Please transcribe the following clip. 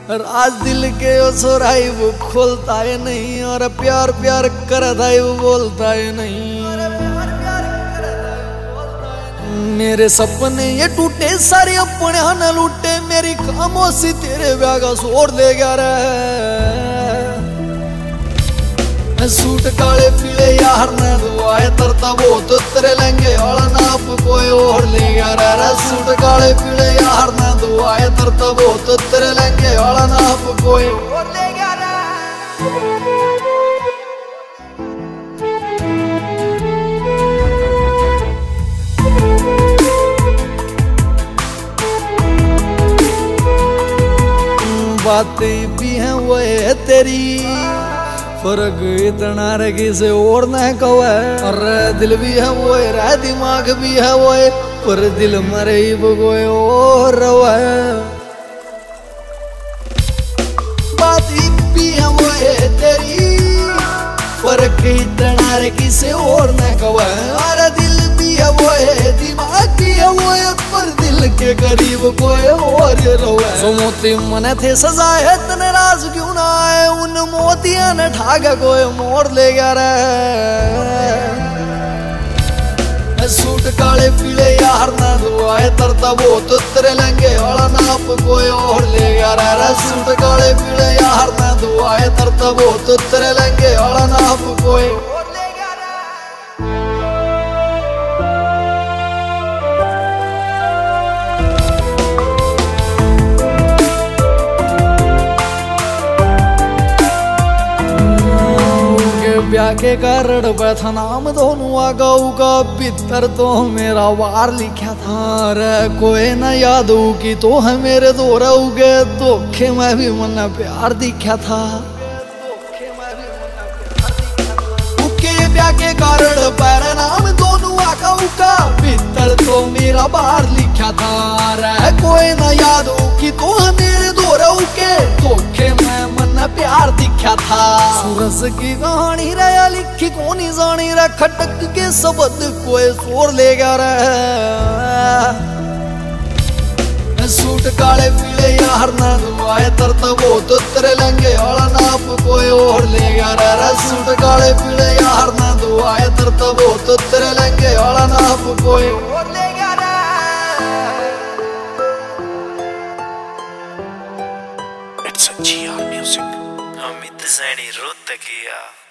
राज दिल के ओ सोराई वो खोलता है नहीं, और प्यार प्यार करता है वो बोलता है नहीं। मेरे सपने ये टूटे सारे अपने न लूटे, मेरी खामोशी तेरे ब्याह का शोर ले गया रे। सूट काले पीले यार ने दुआए तरता बहुत तेरे लहंगे वाला नाप कोई और ले गया रे। सूट काले पीले यार ने दुआए तरता बहुत तेरे लहंगे वाला नाप कोई और ले गया रे। बातें भी हैं वो है तेरी, फर्क इतना रे किसे और न कवे। और दिल भी है वो है, दिमाग भी है वो है, पर दिल मरे ही कोई और रवे। बातें भी है वो है तेरी, फर्क इतना रे किसे और न कवे। और दिल भी है वो है, दिमाग भी है वो है, पर दिल के करीब कोई और रवे। सो मोती मने थे सजाए तने राज क्यों ना आए, उन मोतिया ने ठागा कोई मोड़ ले गया रे। सूट काले पीले यार ना दुआए तरता बहुत तेरे लहंगे वाला नाप कोई और ले गया रे। सूट काले पीले यार ना दुआए तरता बहुत तेरे लहंगे वाला नाप कोई और ले गया रे। ब्याह के कारण बैठा नाम दोनों आगाऊ का, भीतर तो मेरा वार लिखा था रे। कोई न याद हो कि तो है मेरे दो रहोगे, धोखे में भी मन प्यार दिखा था। ब्याह के कारण पैर नाम दोनों आगाऊ का, भीतर तो मेरा वार लिखा था रे। कोई न याद हो कि तो है मेरे दो रहोगे, धोखे में मन प्यार दिखा था। सूरज की कहानी रहा लिखी कोनी जानी रे, खटक के शब्द कोई शोर ले गया रे। सूट काले पीले यार ना दुआए तरता बहुत तेरे लहंगे वाला नाप कोई और ले गया रे। सूट काले पीले यार ना दुआए तरता बहुत तेरे लहंगे वाला नाप कोई और ले गया रे। It's a GR Music, Amit Zaini Rohtakia।